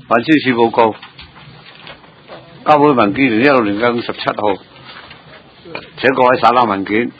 運輸署報告，交會文件2016年5月17號，請各位省覽文件，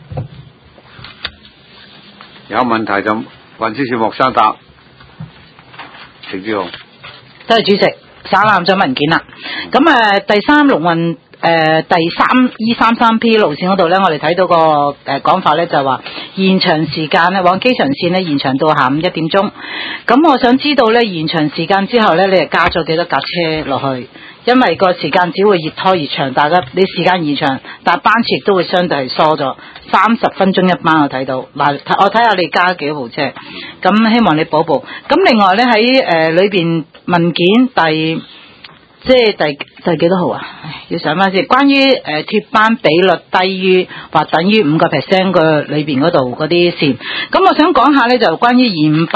有問題就運輸署莫生答。程志雄， 多謝主席，省覽咗文件啦。咁第三龍運第3 E33P 路線嗰度咧，我哋睇到個講法咧，就話延長時間咧，往機場線咧延長到下午1點鐘。咁我想知道咧，延長時間之後咧，你係加咗幾多架車落去？因為個時間只會越拖越長，大家你時間延長，但班次亦都會相對係疏咗，30分鐘一班我睇到。嗱，我睇下你加幾部車，咁希望你補補。咁另外咧喺裏邊文件即係第幾多號啊？要上翻先。關於貼班比率低於或等於5%嘅裏邊嗰度嗰啲線，咁我想講下咧，就關於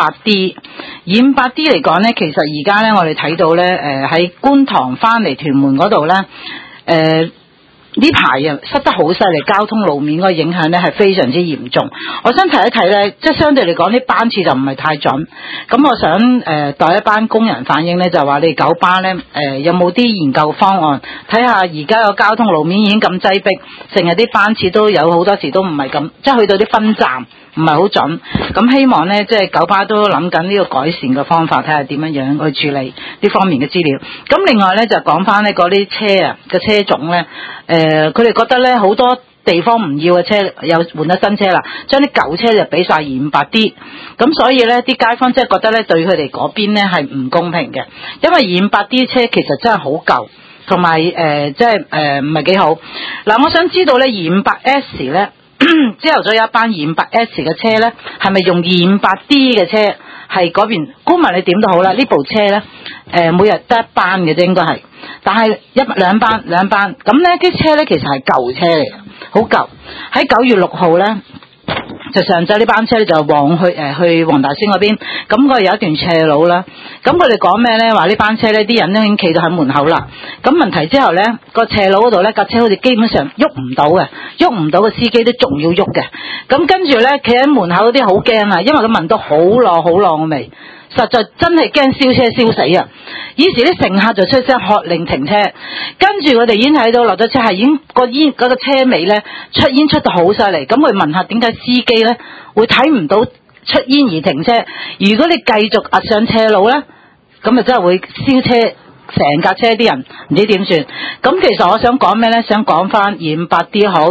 258D 嚟講咧，其實而家咧我哋睇到咧喺觀塘翻嚟屯門嗰度咧呢排啊塞得好犀利，交通路面嗰個影響咧係非常之嚴重。我想提一提咧，即係相對嚟講啲班次就唔係太準。咁我想代一班工人反映咧，就話你哋九巴咧有冇啲研究方案，睇下而家個交通路面已經咁擠迫，成日啲班次都有好多時都唔係咁，即係去到啲分站唔係好準。咁希望咧，即係九巴都諗緊呢個改善嘅方法，睇下點樣去處理呢方面嘅資料。咁另外咧就講翻呢嗰啲車啊嘅車種咧，佢哋覺得咧好多地方唔要嘅車又換咗新車啦，將啲舊車就俾晒 258D， 咁所以咧啲街坊即係覺得咧對佢哋嗰邊咧係唔公平嘅，因為 258D 車其實真係好舊，同埋即係唔係幾好。嗱，我想知道咧 258S 咧朝頭早有一班 258S 嘅車咧，係咪用 258D 嘅車？係嗰邊，估問你點都好啦。呢部車咧，每日得一班嘅啫，應該係。但係兩班，咁咧啲車咧其實係舊車嚟嘅，好舊。喺9月6號咧，就上晝呢班車咧就去黃大仙嗰邊，咁佢有一段斜路啦。咁佢哋講咩咧？話呢班車咧啲人都已經企到喺門口啦。咁問題之後咧，個斜路嗰度咧架車好似基本上喐唔到嘅，喐唔到個司機都仲要喐嘅。咁跟住咧，企喺門口嗰啲好驚啊，因為佢聞到好浪嘅味，實在真係驚燒車燒死啊！於是啲乘客就出聲喝令停車，跟住佢哋已經睇到落咗車係已經嗰個車尾咧出煙出到好犀利。咁佢問下點解司機咧會睇唔到出煙而停車？如果你繼續壓上斜路咧，咁啊真係會燒車，成架車啲人唔知點算。咁其實我想講咩咧？想講翻 258D 好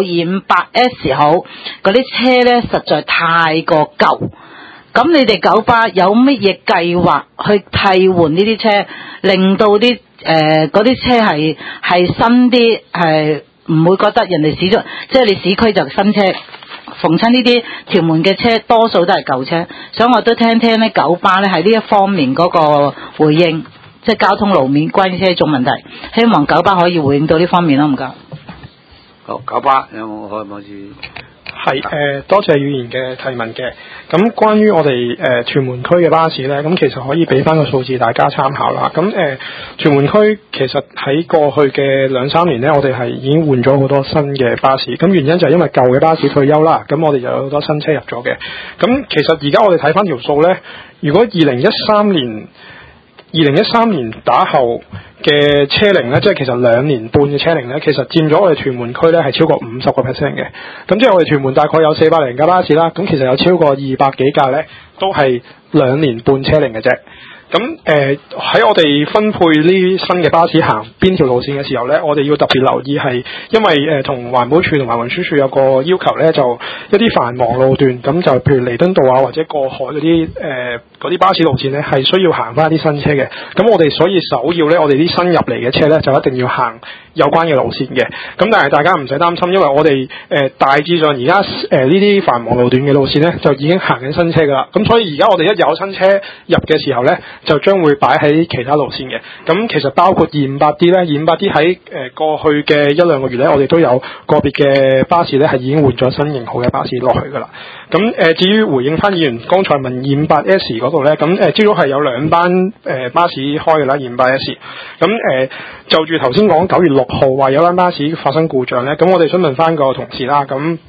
258S 好，嗰啲車咧實在太過舊。咁你哋九巴有乜嘢計劃去替換呢啲車，令到啲嗰啲車係新啲，係唔會覺得人哋市中，即係你市區就新車，逢親呢啲屯門嘅車多數都係舊車，所以我都聽咧九巴咧喺呢一方面嗰個回應，即係交通路面關於車種問題，希望九巴可以回應到呢方面咯，唔該。 好，九巴有冇可以？ 係多謝語言嘅提問嘅。咁關於我哋屯門區嘅巴士咧，咁其實可以俾翻個數字大家參考啦。咁屯門區其實喺過去嘅2-3年咧，我哋係已經換咗好多新嘅巴士。咁原因就係因為舊嘅巴士退休啦，咁我哋就有好多新車入咗嘅。咁其實而家我哋睇翻條數咧，如果2013年打後嘅車齡咧，即係其實2年半嘅車齡咧，其實佔咗我哋屯門區咧係超過50%嘅。咁即係我哋屯門大概有400零架巴士啦，咁其實有超過200幾架咧都係2年半車齡嘅啫。咁喺我哋分配呢啲新嘅巴士行邊條路線嘅時候咧，我哋要特別留意係，因為同環保署同埋運輸署有個要求咧，就一啲繁忙路段，咁就譬如彌敦道啊或者過海嗰啲巴士路線咧，係需要行翻一啲新車嘅。咁我哋所以首要咧，我哋啲新入嚟嘅車咧就一定要行有關嘅路線嘅。咁但係大家唔使擔心，因為我哋大致上而家呢啲繁忙路段嘅路線咧就已經行緊新車㗎啦。咁所以而家我哋一有新車入嘅時候咧，就將會擺喺其他路線嘅。咁其實包括 258D 咧 ，258D 喺過去嘅1-2個月咧，我哋都有個別嘅巴士咧係已經換咗新型號嘅巴士落去㗎啦。咁至於回應翻議員剛才問 258S 嗰度咧，咁朝早係有2班巴士開㗎啦 258S。咁就住頭先講9月6號話有班巴士發生故障咧，咁我哋想問翻個同事啦，咁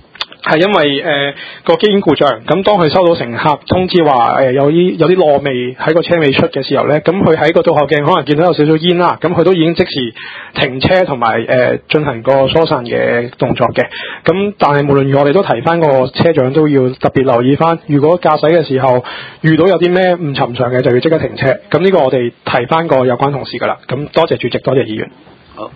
係因為個機件故障，咁當佢收到乘客通知話有啲燶味喺個車尾出嘅時候咧，咁佢喺個倒後鏡可能見到有少少煙啦，咁佢都已經即時停車同埋進行個疏散嘅動作嘅。咁但係無論如何，我哋都提翻個車長都要特別留意翻，如果駕駛嘅時候遇到有啲咩唔尋常嘅，就要即刻停車。咁呢個我哋提翻個有關同事噶啦。咁多謝主席，多謝議員。 好，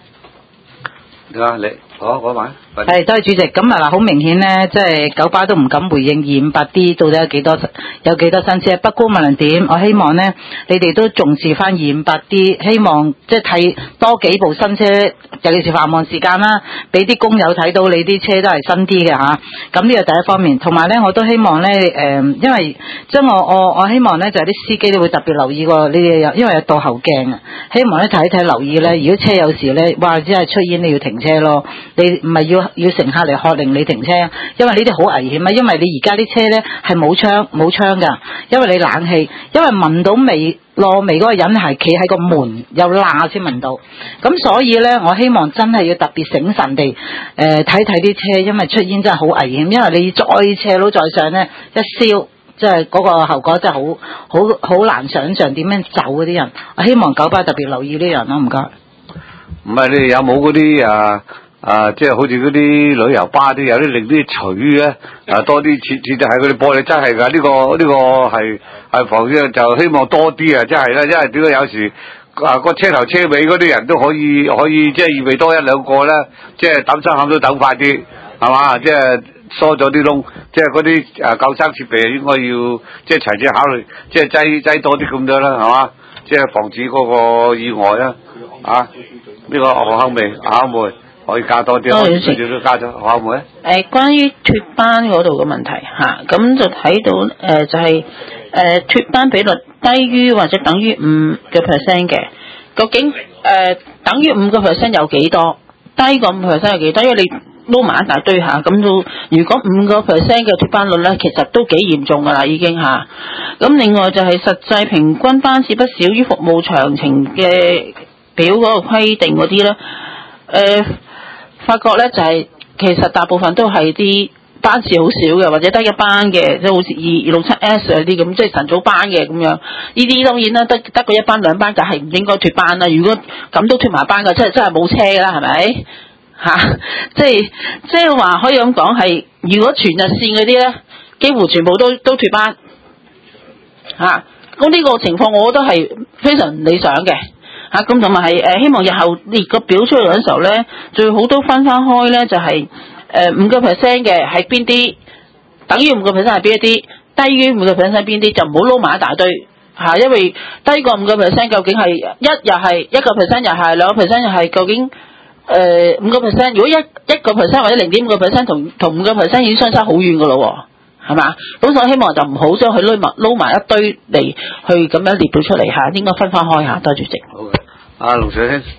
你好，講埋。 係，多謝主席。咁啊嗱，好明顯咧，即係九巴都唔敢回應258D到底有幾多新車。不過無論點，我希望咧，你哋都重視翻258D，希望即係睇多幾部新車，尤其是繁忙時間啦，俾啲工友睇到你啲車都係新啲嘅嚇。咁呢個第一方面，同埋咧，我都希望咧，因為即係我希望咧，就係啲司機都會特別留意過呢啲，因為有倒後鏡啊。希望咧睇一睇留意咧，如果車有時咧，哇，只係出煙你要停車咯，你唔係要乘客嚟喝令你停車，因為呢啲好危險啊！因為你而家啲車咧係冇窗㗎，因為你冷氣，因為聞到燶味嗰個人係企喺個門有罅先聞到，咁所以咧我希望真係要特別醒神地睇啲車，因為出煙真係好危險，因為你再斜路再上咧一燒，即係嗰個後果真係好難想像點樣走嗰啲人。我希望九巴特別留意呢樣咯，唔該。 唔係你哋有冇嗰啲即係好似嗰啲旅遊巴啲有啲令啲錘咧多啲設就係嗰啲玻璃真係㗎，呢個係防止，就希望多啲啊！真係啦，因為點解有時個車頭車尾嗰啲人都可以即係預備多一兩個啦，即係抌生餡都抌快啲，係嘛？即係疏咗啲窿，即係嗰啲救生設備應該要即係齊齊考慮，即係擠多啲咁樣啦，係嘛？即係防止嗰個意外啦，呢個學校妹。可以加多啲，都加咗可唔可以？ 關於脫班嗰度嘅問題嚇，咁就睇到就係脫班比率低於或者等於5% 嘅，究竟等於5% 有幾多？低過5% 有幾多？因為你撈埋一大堆嚇，咁都如果5% 嘅脫班率咧，其實都幾嚴重㗎啦已經嚇。咁另外就係實際平均班次不少於服務詳情嘅表嗰個規定嗰啲咧，發覺咧就係其實大部分都係啲班次好少嘅，或者得一班嘅，即係好似267S 嗰啲咁，即係晨早班嘅咁樣。呢啲當然啦，得個一班兩班，梗係唔應該脫班啦。如果咁都脫埋班嘅，真係冇車㗎啦，係咪？即係話可以咁講係，如果全日線嗰啲咧，幾乎全部都脫班嚇。咁呢個情況，我覺得係非常唔理想嘅。咁同埋係希望日後列個表出嚟嘅時候咧，最好都分開開咧，就係5% 嘅係邊啲，等於5% 係邊一啲，低於5% 邊啲，就唔好撈埋一大堆嚇，因為低過5% 究竟係又係1%又係2%又係，究竟5%如果1% 或者0.5% 同5% 已經相差好遠㗎咯喎，係嘛？咁所以希望就唔好將佢撈埋一堆嚟去咁樣列表出嚟嚇，應該分開嚇。多謝主席。 好嘅，阿龍水兄。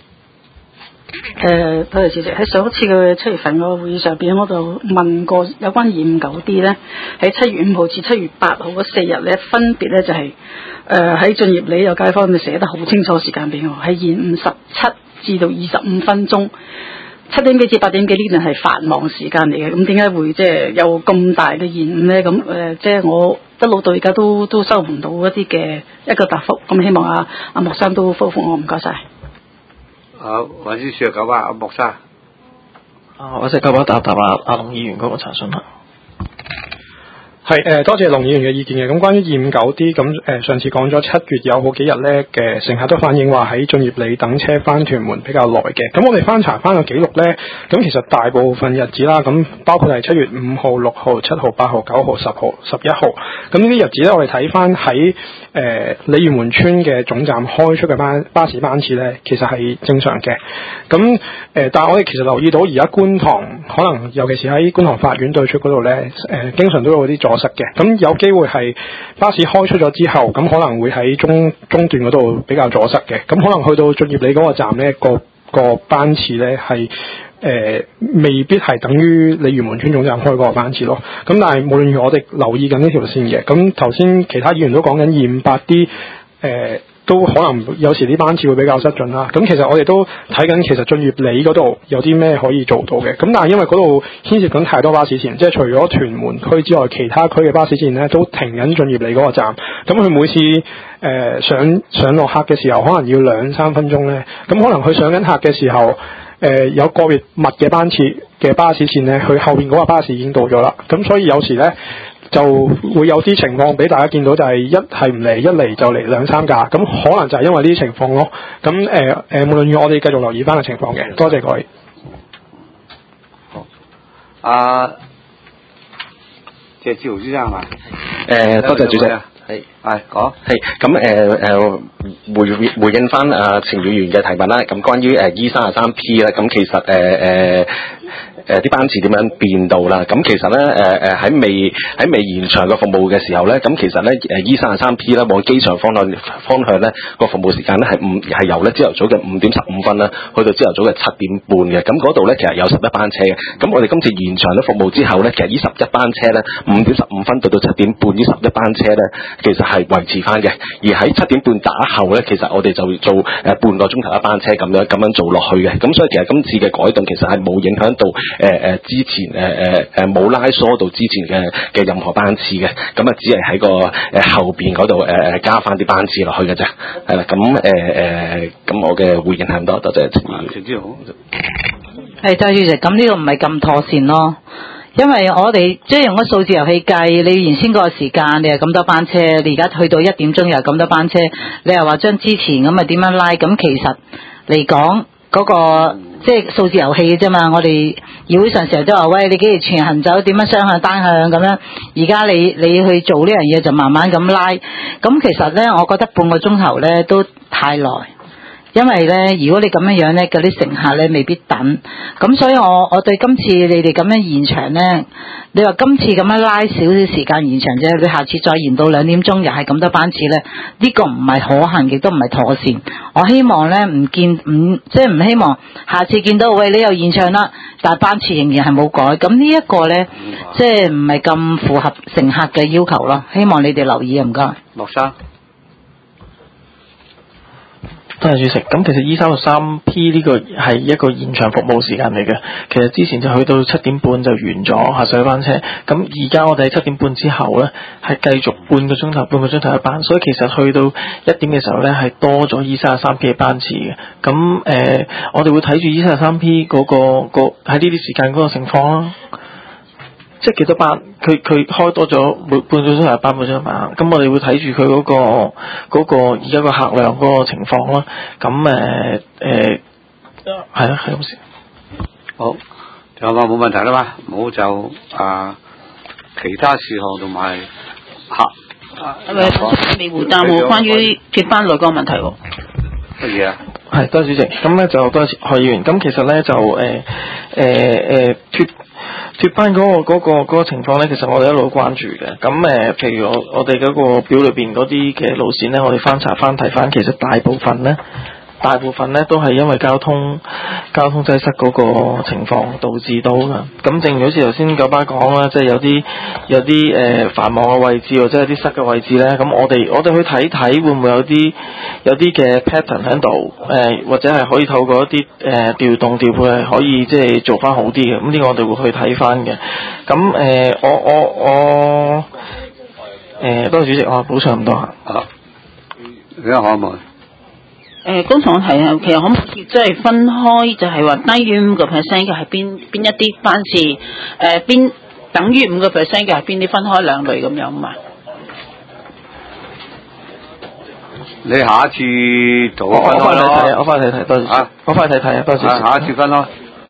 多謝主席。喺上一次嘅7月份個會議上邊，我就問過有關259D 咧，喺7月5號至7月8號嗰4日咧，分別咧就係喺進業里有街坊咪寫得好清楚時間俾我，係延誤17至到25分鐘。7點幾至8點幾呢段係繁忙時間嚟嘅，咁點解會即係有咁大嘅延誤咧？咁即係我一路到而家都收唔到一啲嘅一個答覆，咁希望阿莫生都覆我，唔該晒。 黃之樹九巴阿莫生。 我隻九巴答阿龍議員嗰個查詢啦。 係多謝龍議員嘅意見嘅。咁關於259D，咁上次講咗7月有好幾日咧嘅乘客都反映話喺進業里等車翻屯門比較耐嘅。咁我哋翻查翻個記錄咧，咁其實大部分日子啦，咁包括係7月5號、6號、7號、8號、9號、10號、11號。咁呢啲日子咧，我哋睇翻喺鯉魚門村嘅總站開出嘅巴士班次咧，其實係正常嘅。咁但係我哋其實留意到而家觀塘可能尤其是喺觀塘法院對出嗰度咧，經常都有啲阻塞嘅。咁有機會係巴士開出咗之後，咁可能會喺中段嗰度比較阻塞嘅。咁可能去到進業里嗰個站咧，個班次咧係未必係等於鯉魚門村總站開嗰個班次咯。咁但係無論如何，我哋留意緊呢條線嘅。咁頭先其他議員都講緊258D 都可能有時啲班次會比較失準啦。咁其實我哋都睇緊，其實駿業里嗰度有啲咩可以做到嘅。咁但係因為嗰度牽涉緊太多巴士線，即係除咗屯門區之外，其他區嘅巴士線咧都停緊駿業里嗰個站。咁佢每次上落客嘅時候，可能要2-3分鐘咧。咁可能佢上緊客嘅時候，有個別密嘅班次嘅巴士線咧，佢後邊嗰個巴士已經到咗啦。咁所以有時咧就會有啲情況俾大家見到，就係一係唔嚟，一嚟就嚟2-3架。咁可能就係因為呢啲情況咯。咁無論如何，我哋繼續留意翻嘅情況嘅。多謝各位。 好，謝志豪先生係嘛？ 多謝主席。 係講咁回應翻程議員嘅提問啦。咁關於E33P 咧，咁其實啲班次點樣變到啦？咁其實咧喺未延長嘅服務嘅時候咧，咁其實咧E33P 咧往機場方向咧個服務時間咧係由咧朝頭早嘅5點15分啦，去到朝頭早嘅7點半嘅。咁嗰度咧其實有11班車嘅。咁我哋今次延長咗服務之後咧，其實呢11班車咧5點15分到7點半呢11班車咧，其實係維持翻嘅。而喺7點半打後咧，其實我哋就做半個鐘頭一班車咁樣做落去嘅。咁所以其實今次嘅改動其實係冇影響到之前冇拉疏到之前嘅任何班次嘅。咁啊只係喺個後邊嗰度加翻啲班次落去嘅啫。係啦，咁我嘅回應係咁多，多謝陳志豪。 係周主席，咁呢個唔係咁妥善咯。因為我哋即係用個數字遊戲計，你原先嗰個時間你係咁多班車，你而家去到1點鐘又係咁多班車，你又話將之前咁啊點樣拉？咁其實嚟講嗰個即係數字遊戲嘅啫嘛。我哋議會上成日都話喂，你幾時全行走點樣雙向單向咁樣？而家你去做呢樣嘢就慢慢咁拉。咁其實咧，我覺得半個鐘頭咧都太耐。因為咧，如果你咁樣咧，嗰啲乘客咧未必等，咁所以我對今次你哋咁樣延長咧，你話今次咁樣拉少少時間延長啫，你下次再延到2點鐘又係咁多班次咧，呢個唔係可行，亦都唔係妥善。我希望咧即係唔希望下次見到喂你又延長啦，但係班次仍然係冇改，咁呢一個咧即係唔係咁符合乘客嘅要求咯。希望你哋留意啊，唔該。 莫生。 多謝主席。咁其實 E33P 呢個係一個延長服務時間嚟嘅。其實之前就去到7點半就完咗下水班車。咁而家我哋喺7點半之後咧，係繼續半個鐘頭一班。所以其實去到1點嘅時候咧，係多咗 E33P 嘅班次嘅。咁我哋會睇住 E33P 嗰個喺呢啲時間嗰個情況啦。即係幾多班？佢開多咗半個鐘頭一班，半個鐘頭一班。咁我哋會睇住佢嗰個而家個客量嗰個情況啦。咁係啦，係咁先。 好，仲有冇問題啦嘛？冇就其他事項同埋客。 未回答喎，關於脫班內個問題喎。 乜嘢啊？ 係，多謝主席。咁咧就多謝何議員。咁其實咧就脫班嗰個情況咧，其實我哋一路關注嘅。咁譬如我哋嗰個表裏邊嗰啲嘅路線咧，我哋翻查翻睇翻，其實大部分咧都係因為交通擠塞嗰個情況導致到㗎。咁正如好似頭先九巴講啦，即係有啲繁忙嘅位置或者有啲塞嘅位置咧，咁我哋去睇睇會唔會有啲嘅 pattern 喺度，或者係可以透過一啲調動調配係可以即係做翻好啲嘅。咁呢個我哋會去睇翻嘅。咁我多謝主席，我補充咁多下。 好，而家可唔可以？ 剛才我提啊，其實可唔可以即係分開，就係話低於5%嘅係邊一啲班次，邊等於5%嘅係邊啲，分開兩類咁樣嘛？你下一次做分開咯。我翻去睇，多謝。我翻去睇啊，多謝。下一次分開。